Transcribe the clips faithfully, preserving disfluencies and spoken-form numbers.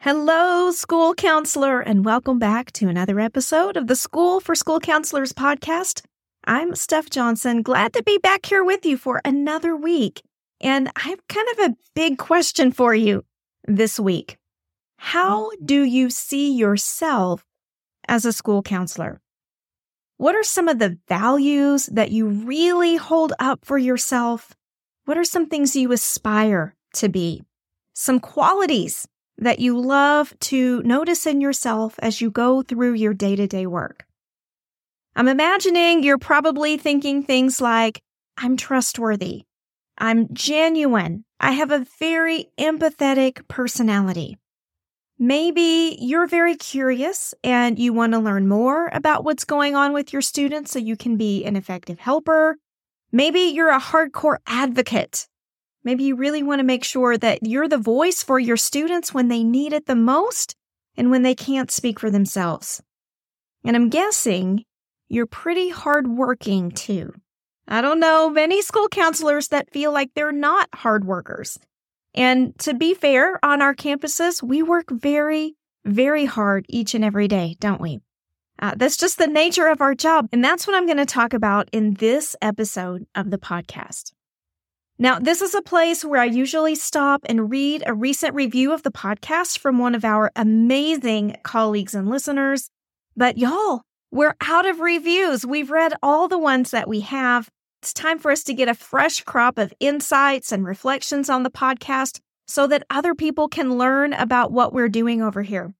Hello, school counselor, and welcome back to another episode of the School for School Counselors podcast. I'm Steph Johnson, glad to be back here with you for another week. And I have kind of a big question for you this week. How do you see yourself as a school counselor? What are some of the values that you really hold up for yourself? What are some things you aspire to be? Some qualities that you love to notice in yourself as you go through your day-to-day work. I'm imagining you're probably thinking things like, I'm trustworthy, I'm genuine, I have a very empathetic personality. Maybe you're very curious and you want to learn more about what's going on with your students so you can be an effective helper. Maybe you're a hardcore advocate. Maybe you really want to make sure that you're the voice for your students when they need it the most and when they can't speak for themselves. And I'm guessing you're pretty hardworking too. I don't know many school counselors that feel like they're not hard workers. And to be fair, on our campuses, we work very, very hard each and every day, don't we? Uh, that's just the nature of our job. And that's what I'm going to talk about in this episode of the podcast. Now, this is a place where I usually stop and read a recent review of the podcast from one of our amazing colleagues and listeners. But y'all, we're out of reviews. We've read all the ones that we have. It's time for us to get a fresh crop of insights and reflections on the podcast so that other people can learn about what we're doing over here.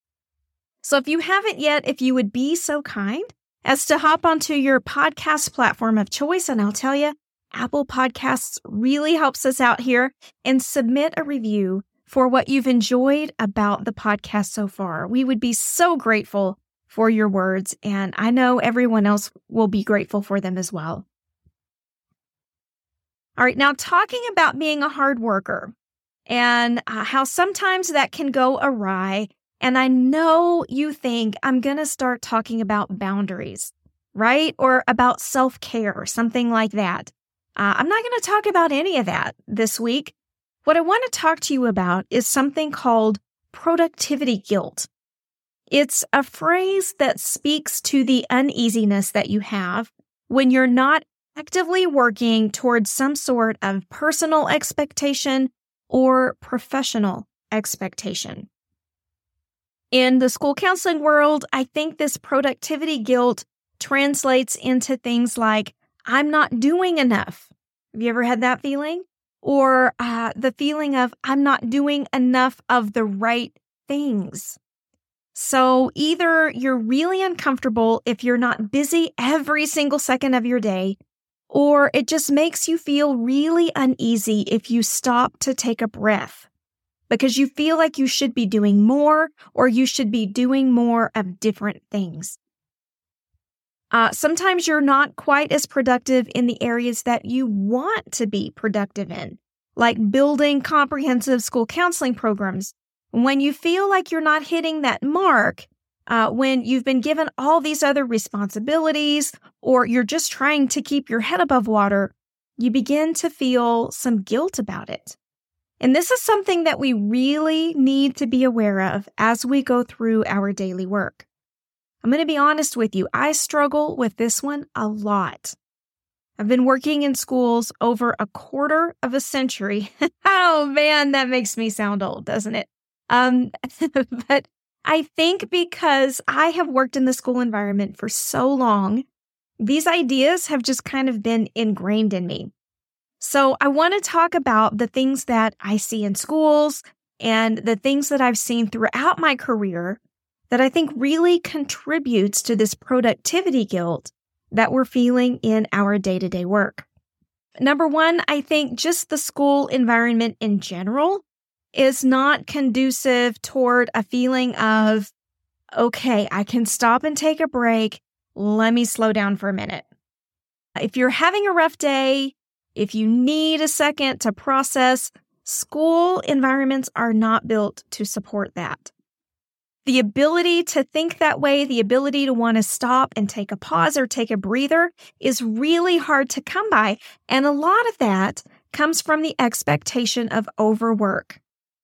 So if you haven't yet, if you would be so kind as to hop onto your podcast platform of choice, and I'll tell you, Apple Podcasts really helps us out here, and submit a review for what you've enjoyed about the podcast so far. We would be so grateful for your words, and I know everyone else will be grateful for them as well. All right, now talking about being a hard worker and uh, how sometimes that can go awry, and I know you think I'm going to start talking about boundaries, right? Or about self-care or something like that. Uh, I'm not going to talk about any of that this week. What I want to talk to you about is something called productivity guilt. It's a phrase that speaks to the uneasiness that you have when you're not actively working towards some sort of personal expectation or professional expectation. In the school counseling world, I think this productivity guilt translates into things like, I'm not doing enough. Have you ever had that feeling? Or uh, the feeling of I'm not doing enough of the right things. So either you're really uncomfortable if you're not busy every single second of your day, or it just makes you feel really uneasy if you stop to take a breath because you feel like you should be doing more or you should be doing more of different things. Uh, sometimes you're not quite as productive in the areas that you want to be productive in, like building comprehensive school counseling programs. When you feel like you're not hitting that mark, uh, when you've been given all these other responsibilities, or you're just trying to keep your head above water, you begin to feel some guilt about it. And this is something that we really need to be aware of as we go through our daily work. I'm going to be honest with you, I struggle with this one a lot. I've been working in schools over a quarter of a century. Oh man, that makes me sound old, doesn't it? Um, but I think because I have worked in the school environment for so long, these ideas have just kind of been ingrained in me. So I want to talk about the things that I see in schools and the things that I've seen throughout my career that I think really contributes to this productivity guilt that we're feeling in our day-to-day work. Number one, I think just the school environment in general is not conducive toward a feeling of, okay, I can stop and take a break. Let me slow down for a minute. If you're having a rough day, if you need a second to process, school environments are not built to support that. The ability to think that way, the ability to want to stop and take a pause or take a breather is really hard to come by. And a lot of that comes from the expectation of overwork.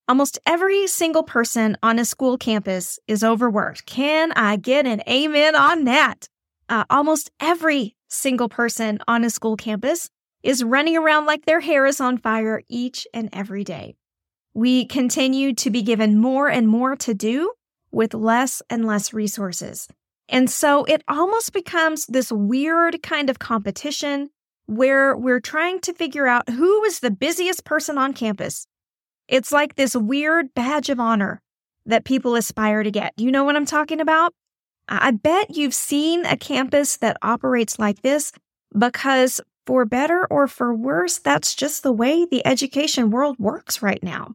Almost every single person on a school campus is overworked. Can I get an amen on that? Uh, almost every single person on a school campus is running around like their hair is on fire each and every day. We continue to be given more and more to do with less and less resources. And so it almost becomes this weird kind of competition where we're trying to figure out who is the busiest person on campus. It's like this weird badge of honor that people aspire to get. You know what I'm talking about? I bet you've seen a campus that operates like this because for better or for worse, that's just the way the education world works right now.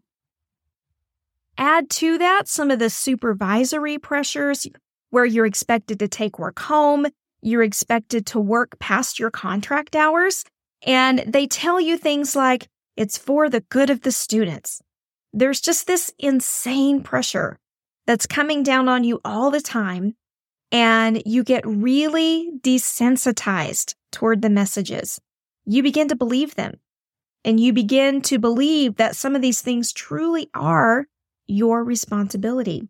Add to that some of the supervisory pressures where you're expected to take work home, you're expected to work past your contract hours, and they tell you things like, it's for the good of the students. There's just this insane pressure that's coming down on you all the time, and you get really desensitized toward the messages. You begin to believe them, and you begin to believe that some of these things truly are your responsibility.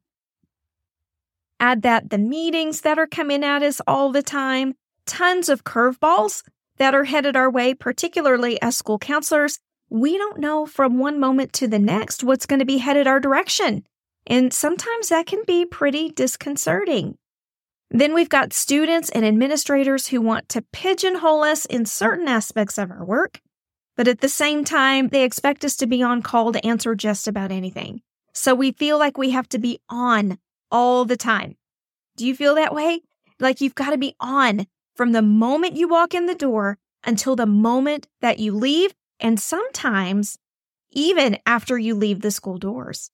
Add that the meetings that are coming at us all the time, tons of curveballs that are headed our way, particularly as school counselors. We don't know from one moment to the next what's going to be headed our direction. And sometimes that can be pretty disconcerting. Then we've got students and administrators who want to pigeonhole us in certain aspects of our work, but at the same time, they expect us to be on call to answer just about anything. So we feel like we have to be on all the time. Do you feel that way? Like you've got to be on from the moment you walk in the door until the moment that you leave, and sometimes even after you leave the school doors.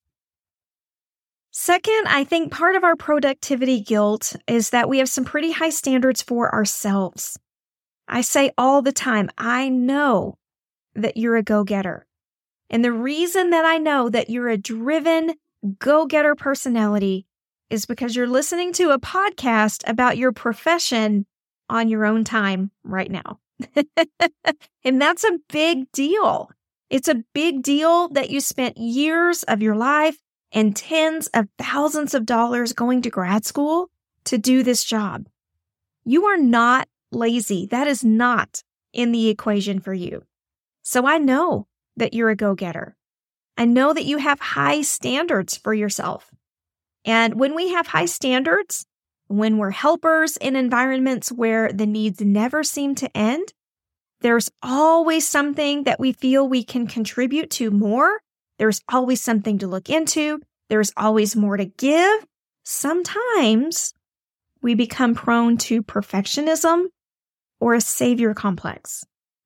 Second, I think part of our productivity guilt is that we have some pretty high standards for ourselves. I say all the time, I know that you're a go-getter. And the reason that I know that you're a driven go-getter personality is because you're listening to a podcast about your profession on your own time right now. And that's a big deal. It's a big deal that you spent years of your life and tens of thousands of dollars going to grad school to do this job. You are not lazy. That is not in the equation for you. So I know that you're a go-getter. I know that you have high standards for yourself. And when we have high standards, when we're helpers in environments where the needs never seem to end, there's always something that we feel we can contribute to more. There's always something to look into. There's always more to give. Sometimes we become prone to perfectionism or a savior complex.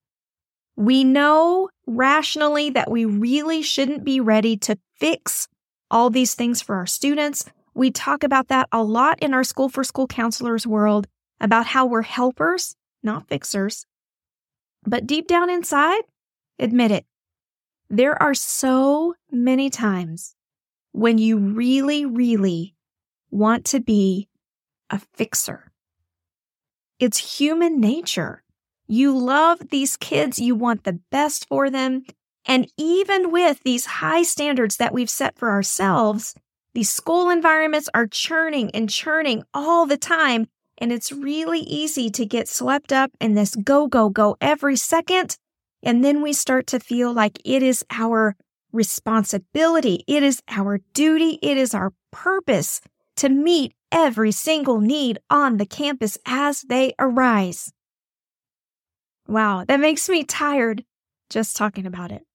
We know rationally that we really shouldn't be ready to fix all these things for our students. We talk about that a lot in our School for School Counselors world, about how we're helpers, not fixers. But deep down inside, admit it, there are so many times when you really, really want to be a fixer. It's human nature. You love these kids. You want the best for them. And even with these high standards that we've set for ourselves, these school environments are churning and churning all the time. And it's really easy to get swept up in this go, go, go every second. And then we start to feel like it is our responsibility. It is our duty. It is our purpose to meet every single need on the campus as they arise. Wow, that makes me tired just talking about it.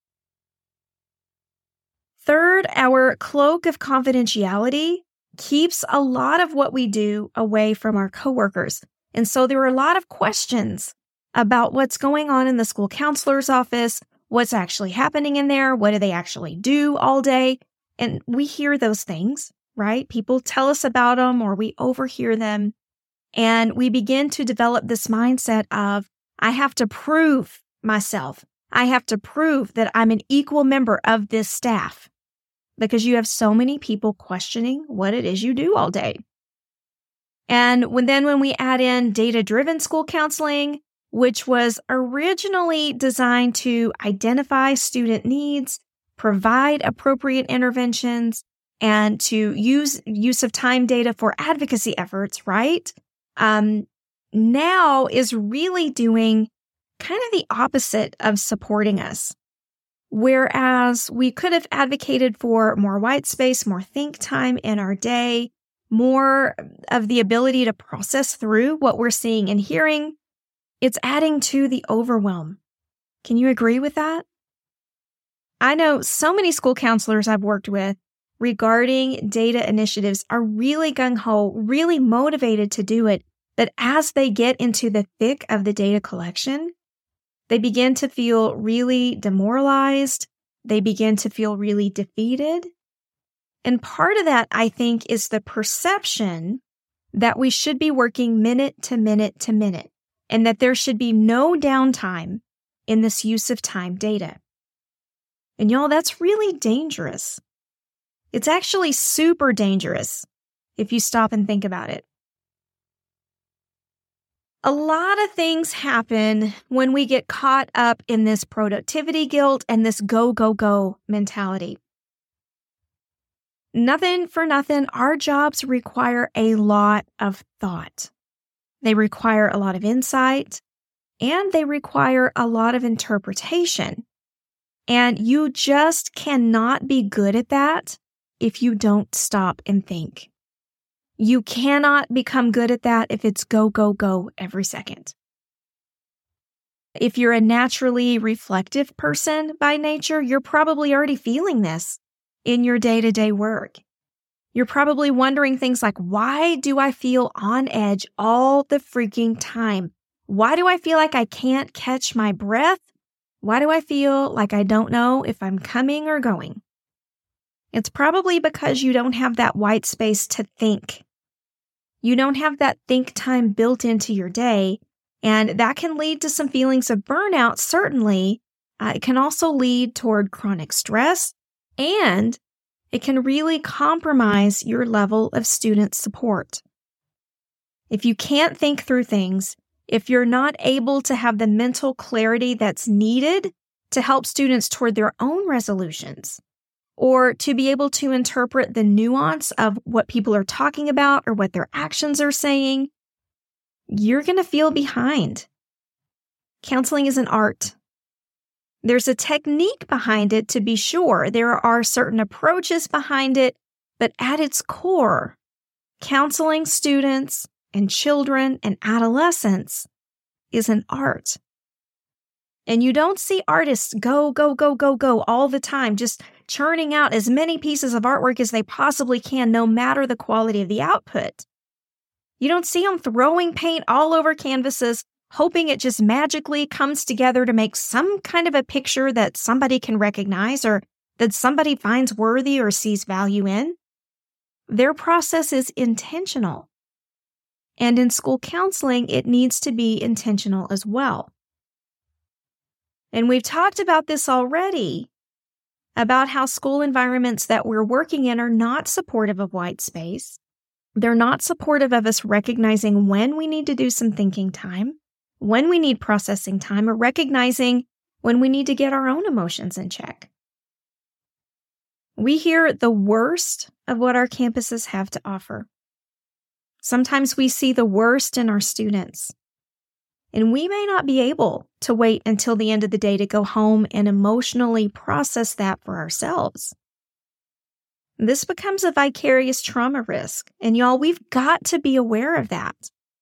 Third, our cloak of confidentiality keeps a lot of what we do away from our coworkers. And so there are a lot of questions about what's going on in the school counselor's office, what's actually happening in there, what do they actually do all day? And we hear those things, right? People tell us about them or we overhear them. And we begin to develop this mindset of, I have to prove myself. I have to prove that I'm an equal member of this staff, because you have so many people questioning what it is you do all day. And when then when we add in data-driven school counseling, which was originally designed to identify student needs, provide appropriate interventions, and to use use of time data for advocacy efforts, right? Um, now is really doing kind of the opposite of supporting us. Whereas we could have advocated for more white space, more think time in our day, more of the ability to process through what we're seeing and hearing, it's adding to the overwhelm. Can you agree with that? I know so many school counselors I've worked with regarding data initiatives are really gung-ho, really motivated to do it, but as they get into the thick of the data collection, they begin to feel really demoralized. They begin to feel really defeated. And part of that, I think, is the perception that we should be working minute to minute to minute, and that there should be no downtime in this use of time data. And y'all, that's really dangerous. It's actually super dangerous if you stop and think about it. A lot of things happen when we get caught up in this productivity guilt and this go, go, go mentality. Nothing for nothing, our jobs require a lot of thought. They require a lot of insight, and they require a lot of interpretation. And you just cannot be good at that if you don't stop and think. You cannot become good at that if it's go, go, go every second. If you're a naturally reflective person by nature, you're probably already feeling this in your day-to-day work. You're probably wondering things like, why do I feel on edge all the freaking time? Why do I feel like I can't catch my breath? Why do I feel like I don't know if I'm coming or going? It's probably because you don't have that white space to think. You don't have that think time built into your day, and that can lead to some feelings of burnout, certainly. Uh, it can also lead toward chronic stress, and it can really compromise your level of student support. If you can't think through things, if you're not able to have the mental clarity that's needed to help students toward their own resolutions, or to be able to interpret the nuance of what people are talking about or what their actions are saying, you're going to feel behind. Counseling is an art. There's a technique behind it, to be sure. There are certain approaches behind it, but at its core, counseling students and children and adolescents is an art. And you don't see artists go, go, go, go, go all the time, just churning out as many pieces of artwork as they possibly can, no matter the quality of the output. You don't see them throwing paint all over canvases, hoping it just magically comes together to make some kind of a picture that somebody can recognize or that somebody finds worthy or sees value in. Their process is intentional. And in school counseling, it needs to be intentional as well. And we've talked about this already, about how school environments that we're working in are not supportive of white space. They're not supportive of us recognizing when we need to do some thinking time, when we need processing time, or recognizing when we need to get our own emotions in check. We hear the worst of what our campuses have to offer. Sometimes we see the worst in our students. And we may not be able to wait until the end of the day to go home and emotionally process that for ourselves. This becomes a vicarious trauma risk. And y'all, we've got to be aware of that.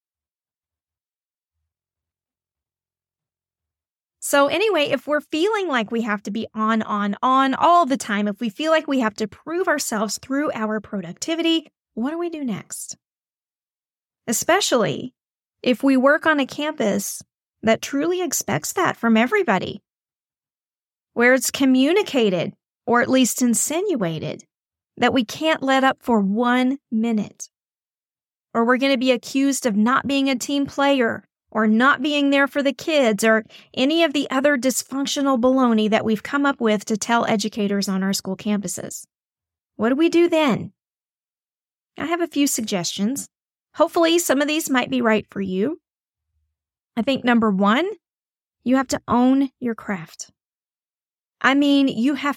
So anyway, if we're feeling like we have to be on, on, on all the time, if we feel like we have to prove ourselves through our productivity, what do we do next? Especially if we work on a campus that truly expects that from everybody, where it's communicated, or at least insinuated, that we can't let up for one minute, or we're going to be accused of not being a team player, or not being there for the kids, or any of the other dysfunctional baloney that we've come up with to tell educators on our school campuses. What do we do then? I have a few suggestions. Hopefully, some of these might be right for you. I think number one, you have to own your craft. I mean, you have to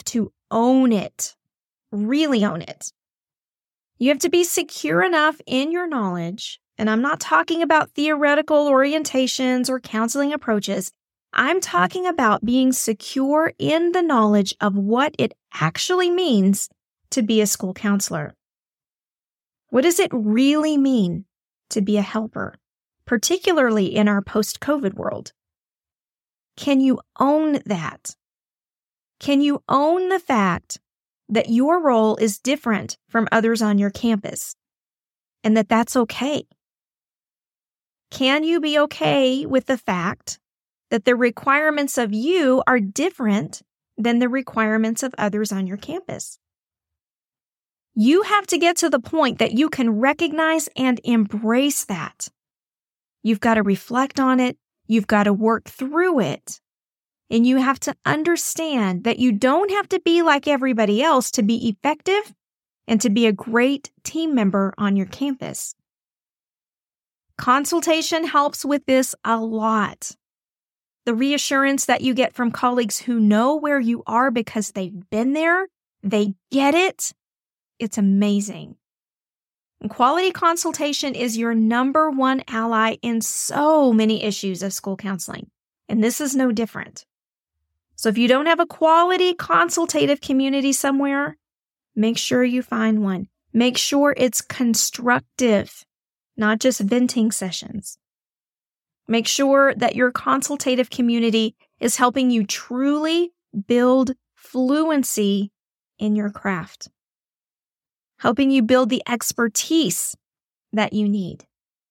own it, really own it. You have to be secure enough in your knowledge, and I'm not talking about theoretical orientations or counseling approaches. I'm talking about being secure in the knowledge of what it actually means to be a school counselor. What does it really mean to be a helper, particularly in our post-COVID world? Can you own that? Can you own the fact that your role is different from others on your campus and that that's okay? Can you be okay with the fact that the requirements of you are different than the requirements of others on your campus? You have to get to the point that you can recognize and embrace that. You've got to reflect on it. You've got to work through it. And you have to understand that you don't have to be like everybody else to be effective and to be a great team member on your campus. Consultation helps with this a lot. The reassurance that you get from colleagues who know where you are because they've been there, they get it, it's amazing. And quality consultation is your number one ally in so many issues of school counseling, and this is no different. So if you don't have a quality consultative community somewhere, make sure you find one. Make sure it's constructive, not just venting sessions. Make sure that your consultative community is helping you truly build fluency in your craft, helping you build the expertise that you need.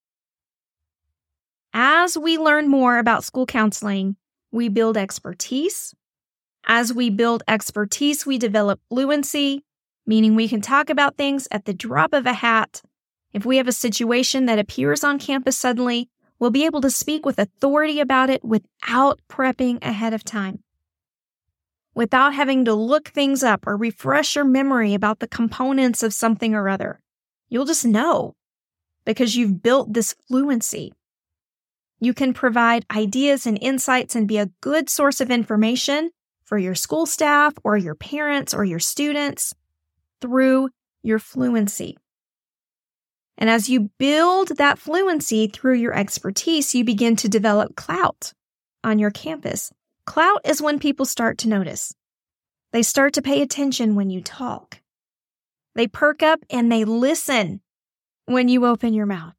As we learn more about school counseling, we build expertise. As we build expertise, we develop fluency, meaning we can talk about things at the drop of a hat. If we have a situation that appears on campus suddenly, we'll be able to speak with authority about it without prepping ahead of time, without having to look things up or refresh your memory about the components of something or other. You'll just know because you've built this fluency. You can provide ideas and insights and be a good source of information for your school staff or your parents or your students through your fluency. And as you build that fluency through your expertise, you begin to develop clout on your campus. Clout is when people start to notice. They start to pay attention when you talk. They perk up and they listen when you open your mouth.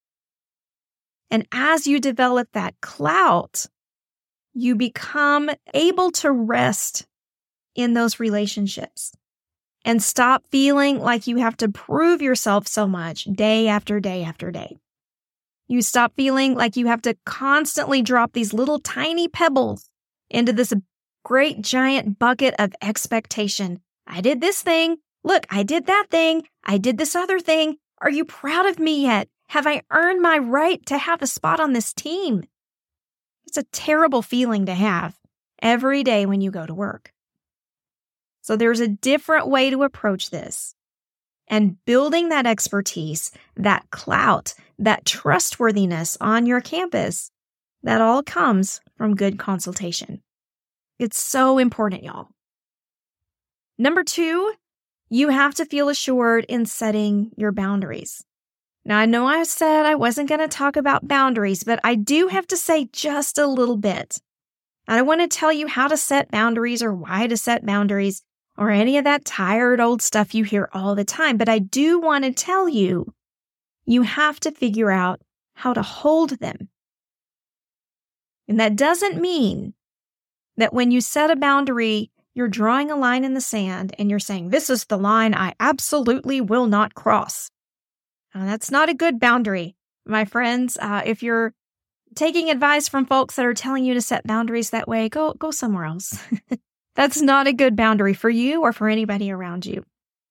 And as you develop that clout, you become able to rest in those relationships and stop feeling like you have to prove yourself so much day after day after day. You stop feeling like you have to constantly drop these little tiny pebbles into this great giant bucket of expectation. I did this thing. Look, I did that thing. I did this other thing. Are you proud of me yet? Have I earned my right to have a spot on this team? It's a terrible feeling to have every day when you go to work. So there's a different way to approach this. And building that expertise, that clout, that trustworthiness on your campus, that all comes from good consultation. It's so important, y'all. Number two, you have to feel assured in setting your boundaries. Now, I know I said I wasn't going to talk about boundaries, but I do have to say just a little bit. I don't want to tell you how to set boundaries or why to set boundaries or any of that tired old stuff you hear all the time, but I do want to tell you, you have to figure out how to hold them. And that doesn't mean that when you set a boundary, you're drawing a line in the sand and you're saying, this is the line I absolutely will not cross. Now, that's not a good boundary, my friends. Uh, if you're taking advice from folks that are telling you to set boundaries that way, go, go somewhere else. That's not a good boundary for you or for anybody around you.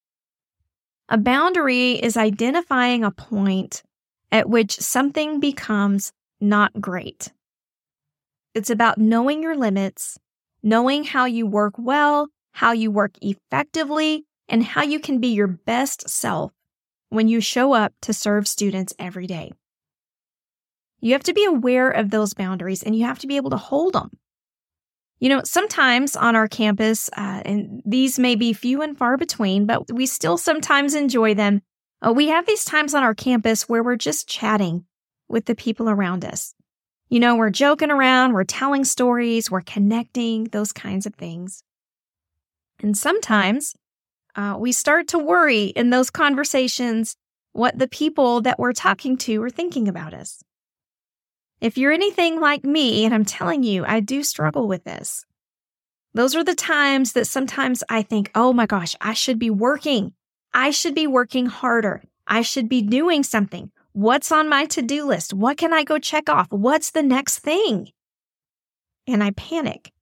A boundary is identifying a point at which something becomes not great. It's about knowing your limits, knowing how you work well, how you work effectively, and how you can be your best self when you show up to serve students every day. You have to be aware of those boundaries and you have to be able to hold them. You know, sometimes on our campus, uh, and these may be few and far between, but we still sometimes enjoy them. Uh, we have these times on our campus where we're just chatting with the people around us. You know, we're joking around, we're telling stories, we're connecting, those kinds of things. And sometimes uh, we start to worry in those conversations what the people that we're talking to are thinking about us. If you're anything like me, and I'm telling you, I do struggle with this. Those are the times that sometimes I think, oh my gosh, I should be working. I should be working harder. I should be doing something. What's on my to-do list? What can I go check off? What's the next thing? And I panic.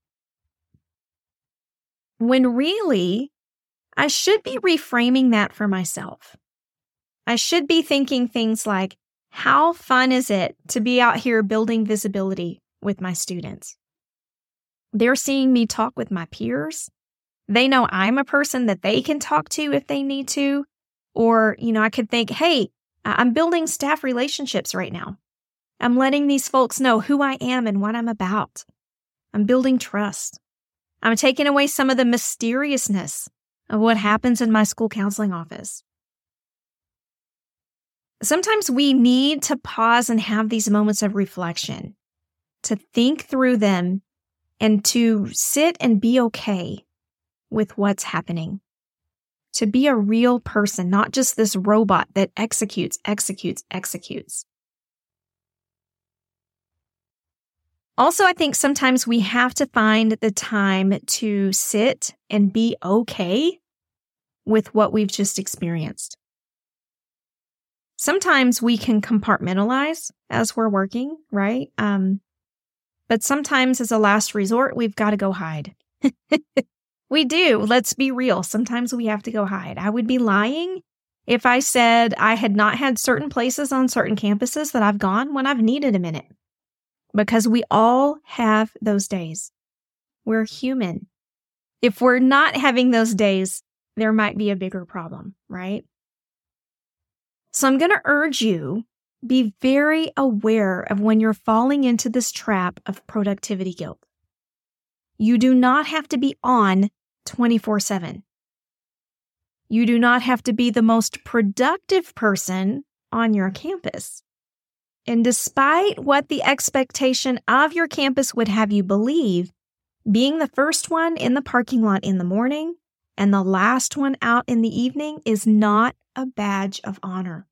When really, I should be reframing that for myself. I should be thinking things like, how fun is it to be out here building visibility with my students? They're seeing me talk with my peers. They know I'm a person that they can talk to if they need to. Or, you know, I could think, hey, I'm building staff relationships right now. I'm letting these folks know who I am and what I'm about. I'm building trust. I'm taking away some of the mysteriousness of what happens in my school counseling office. Sometimes we need to pause and have these moments of reflection, to think through them and to sit and be okay with what's happening. To be a real person, not just this robot that executes, executes, executes. Also, I think sometimes we have to find the time to sit and be okay with what we've just experienced. Sometimes we can compartmentalize as we're working, right? Um, but sometimes as a last resort, we've got to go hide. We do. Let's be real. Sometimes we have to go hide. I would be lying if I said I had not had certain places on certain campuses that I've gone when I've needed a minute. Because we all have those days. We're human. If we're not having those days, there might be a bigger problem, right? So I'm going to urge you, be very aware of when you're falling into this trap of productivity guilt. You do not have to be on twenty-four seven. You do not have to be the most productive person on your campus. And despite what the expectation of your campus would have you believe, being the first one in the parking lot in the morning and the last one out in the evening is not a badge of honor.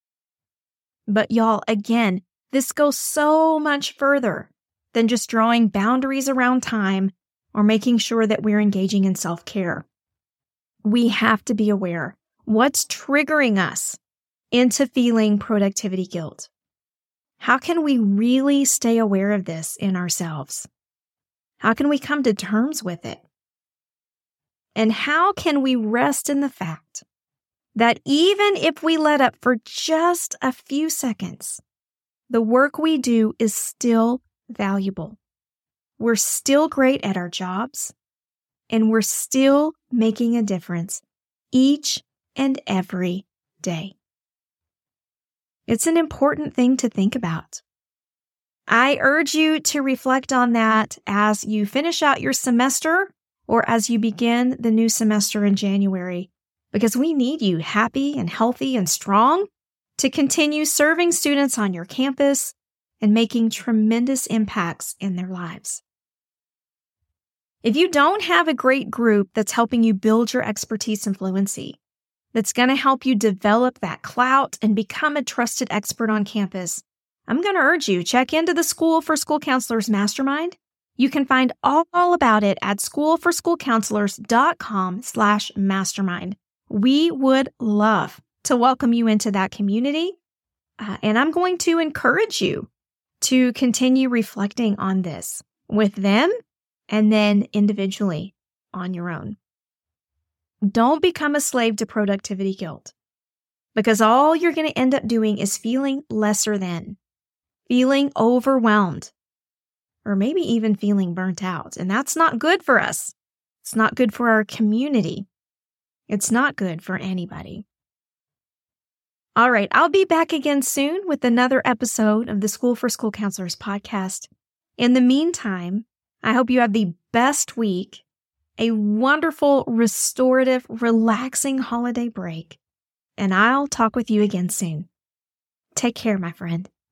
But y'all, again, this goes so much further than just drawing boundaries around time or making sure that we're engaging in self-care. We have to be aware what's triggering us into feeling productivity guilt. How can we really stay aware of this in ourselves? How can we come to terms with it? And how can we rest in the fact that even if we let up for just a few seconds, the work we do is still valuable. We're still great at our jobs, and we're still making a difference each and every day. It's an important thing to think about. I urge you to reflect on that as you finish out your semester or as you begin the new semester in January, because we need you happy and healthy and strong to continue serving students on your campus and making tremendous impacts in their lives. If you don't have a great group that's helping you build your expertise and fluency, that's going to help you develop that clout and become a trusted expert on campus, I'm going to urge you, check into the School for School Counselors Mastermind. You can find all, all about it at schoolforschoolcounselors.com slash mastermind. We would love to welcome you into that community. Uh, and I'm going to encourage you to continue reflecting on this with them and then individually on your own. Don't become a slave to productivity guilt, because all you're going to end up doing is feeling lesser than, feeling overwhelmed, or maybe even feeling burnt out. And that's not good for us. It's not good for our community. It's not good for anybody. All right, I'll be back again soon with another episode of the School for School Counselors podcast. In the meantime, I hope you have the best week, a wonderful, restorative, relaxing holiday break, and I'll talk with you again soon. Take care, my friend.